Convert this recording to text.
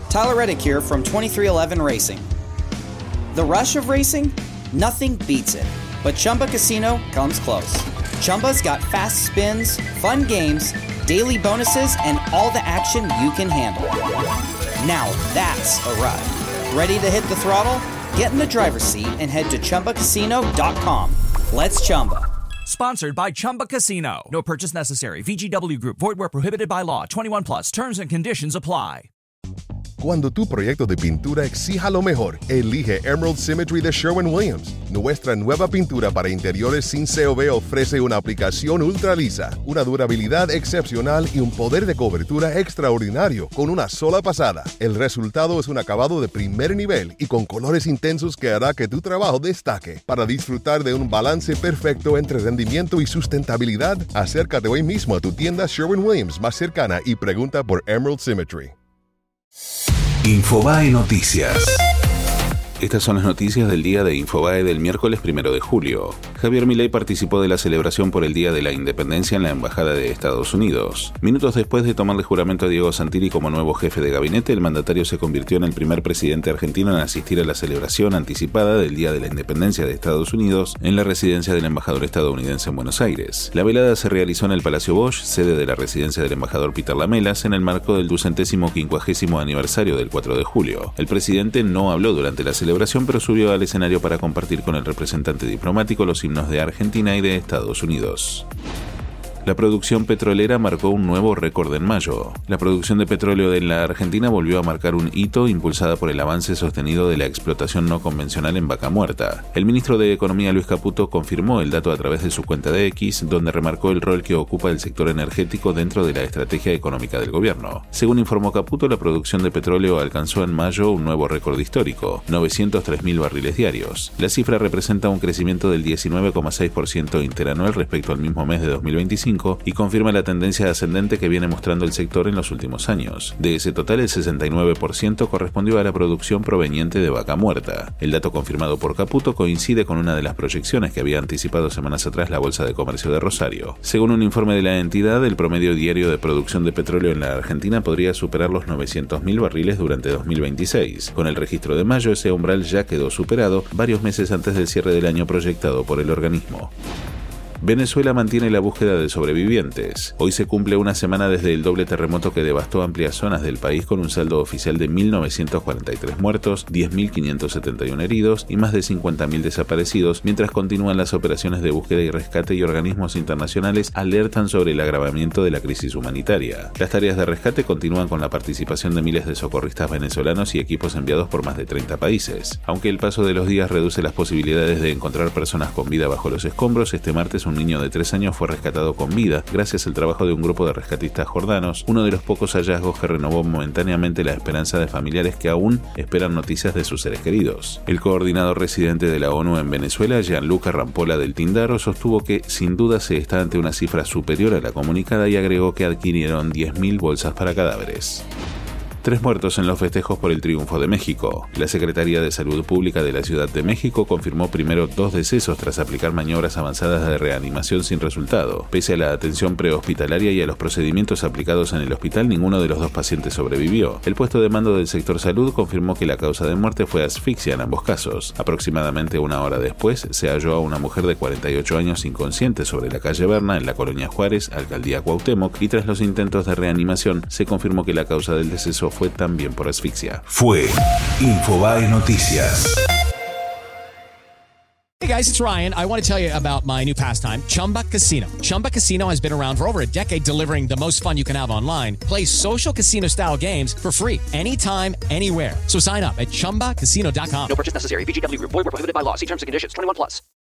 Tyler Reddick here from 2311 Racing. The rush of racing? Nothing beats it, but Chumba Casino comes close. Chumba's got fast spins, fun games, daily bonuses, and all the action you can handle. Now that's a ride. Ready to hit the throttle? Get in the driver's seat and head to ChumbaCasino.com. Let's Chumba. Sponsored by Chumba Casino. No purchase necessary. VGW Group. Void where prohibited by law. 21 plus. Terms and conditions apply. Cuando tu proyecto de pintura exija lo mejor, elige Emerald Symmetry de Sherwin-Williams. Nuestra nueva pintura para interiores sin COV ofrece una aplicación ultra lisa, una durabilidad excepcional y un poder de cobertura extraordinario con una sola pasada. El resultado es un acabado de primer nivel y con colores intensos que hará que tu trabajo destaque. Para disfrutar de un balance perfecto entre rendimiento y sustentabilidad, acércate hoy mismo a tu tienda Sherwin-Williams más cercana y pregunta por Emerald Symmetry. Infobae Noticias. Estas son las noticias del día de Infobae del miércoles 1 de julio. Javier Milei participó de la celebración por el Día de la Independencia en la Embajada de Estados Unidos. Minutos después de tomarle juramento a Diego Santilli como nuevo jefe de gabinete, el mandatario se convirtió en el primer presidente argentino en asistir a la celebración anticipada del Día de la Independencia de Estados Unidos en la residencia del embajador estadounidense en Buenos Aires. La velada se realizó en el Palacio Bosch, sede de la residencia del embajador Peter Lamelas, en el marco del 250º aniversario del 4 de julio. El presidente no habló durante la celebración, pero subió al escenario para compartir con el representante diplomático los himnos de Argentina y de Estados Unidos. La producción petrolera marcó un nuevo récord en mayo. La producción de petróleo en la Argentina volvió a marcar un hito impulsada por el avance sostenido de la explotación no convencional en Vaca Muerta. El ministro de Economía Luis Caputo confirmó el dato a través de su cuenta de X, donde remarcó el rol que ocupa el sector energético dentro de la estrategia económica del gobierno. Según informó Caputo, la producción de petróleo alcanzó en mayo un nuevo récord histórico, 903.000 barriles diarios. La cifra representa un crecimiento del 19,6% interanual respecto al mismo mes de 2025, y confirma la tendencia ascendente que viene mostrando el sector en los últimos años. De ese total, el 69% correspondió a la producción proveniente de Vaca Muerta. El dato confirmado por Caputo coincide con una de las proyecciones que había anticipado semanas atrás la Bolsa de Comercio de Rosario. Según un informe de la entidad, el promedio diario de producción de petróleo en la Argentina podría superar los 900.000 barriles durante 2026. Con el registro de mayo, ese umbral ya quedó superado varios meses antes del cierre del año proyectado por el organismo. Venezuela mantiene la búsqueda de sobrevivientes. Hoy se cumple una semana desde el doble terremoto que devastó amplias zonas del país con un saldo oficial de 1.943 muertos, 10.571 heridos y más de 50.000 desaparecidos, mientras continúan las operaciones de búsqueda y rescate y organismos internacionales alertan sobre el agravamiento de la crisis humanitaria. Las tareas de rescate continúan con la participación de miles de socorristas venezolanos y equipos enviados por más de 30 países. Aunque el paso de los días reduce las posibilidades de encontrar personas con vida bajo los escombros, este martes un niño de 3 años fue rescatado con vida gracias al trabajo de un grupo de rescatistas jordanos, uno de los pocos hallazgos que renovó momentáneamente la esperanza de familiares que aún esperan noticias de sus seres queridos. El coordinador residente de la ONU en Venezuela, Gianluca Rampolla del Tindaro, sostuvo que sin duda se está ante una cifra superior a la comunicada y agregó que adquirieron 10.000 bolsas para cadáveres. 3 muertos en los festejos por el triunfo de México. La Secretaría de Salud Pública de la Ciudad de México confirmó primero 2 decesos tras aplicar maniobras avanzadas de reanimación sin resultado. Pese a la atención prehospitalaria y a los procedimientos aplicados en el hospital, ninguno de los 2 pacientes sobrevivió. El puesto de mando del sector salud confirmó que la causa de muerte fue asfixia en ambos casos. Aproximadamente una hora después, se halló a una mujer de 48 años inconsciente sobre la calle Berna, en la colonia Juárez, alcaldía Cuauhtémoc, y tras los intentos de reanimación, se confirmó que la causa del deceso fue también por asfixia. Fue Infobae Noticias. Hey guys, it's Ryan. I want to tell you about my new pastime, Chumba Casino. Chumba Casino has been around for over a decade, delivering the most fun you can have online. Play social casino-style games for free anytime, anywhere. So sign up at ChumbaCasino.com. No purchase necessary. VGW Group. Void where prohibited by law. See terms and conditions. 21 plus.